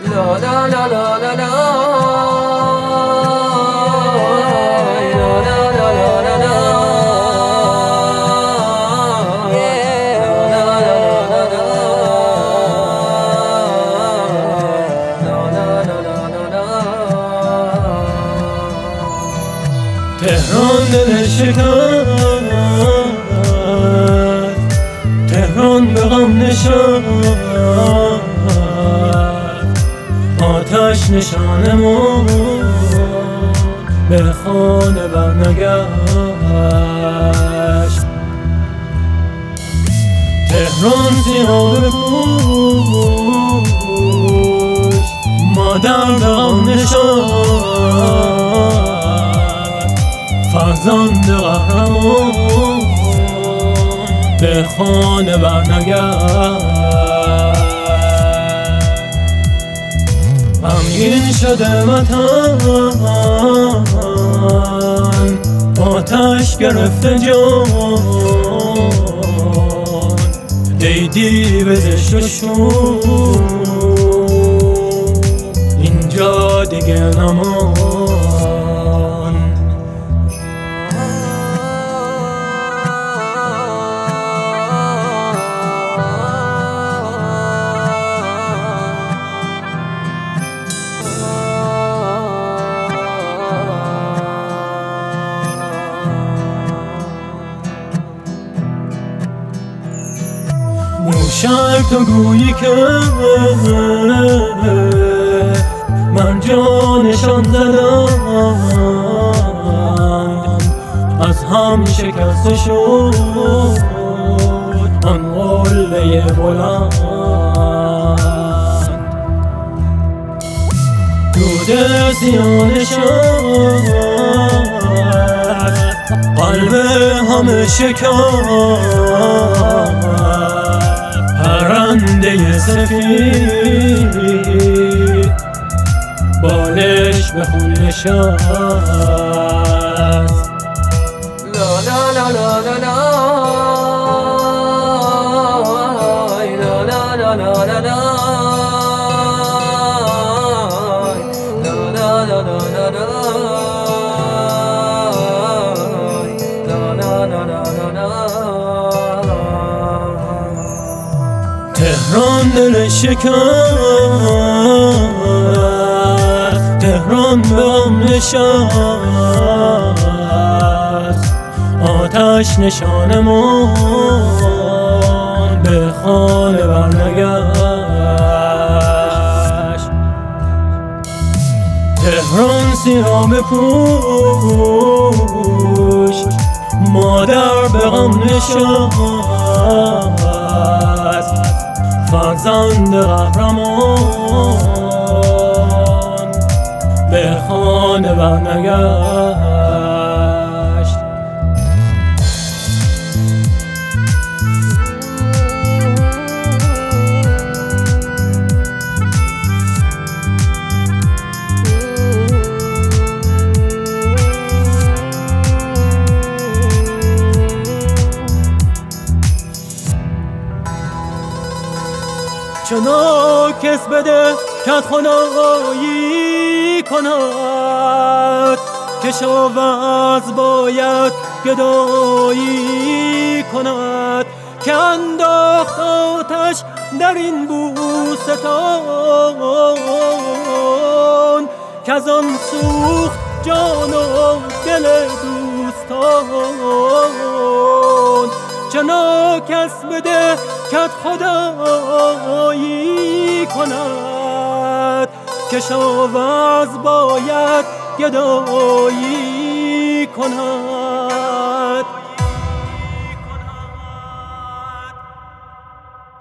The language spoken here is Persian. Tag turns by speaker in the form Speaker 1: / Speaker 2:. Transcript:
Speaker 1: لا لا لا لا لا لا
Speaker 2: تهران دل شکن، تهران به غم نشان، آتش نشانمون به خانه برنگشت. تهران سیاه پوش، مادر به غم نشان، فرزند قهرمان به خانه برنگشت. غمگین شده وطن، آتش گرفته جان، دیدی به زشت و شور اینجا دیگه نمان. موشک تو گویی که من جانشان زدم، از هم شکسته شد آن قله بلند. دود سیانشان قلب همه شکست، پرنده سفید بالش به خون نشست.
Speaker 1: لا لا لا لا لا لا لا لا لا لا لا
Speaker 2: تهران دل شکست، تهران به غم نشست، آتش نشانمون به خانه برنگشت. تهران سیاه پوش، مادر به غم نشست، فرزند قهرمان به خانه برنگشت. چنان کس بده کت خدایی کند، کشاورز باید گدایی کند، که انداخت آتش در این بوستان، که از آن سوخت جان و دل دوستان. چنان کس بده کت خدایی کند، کشاورز باید گدایی کند.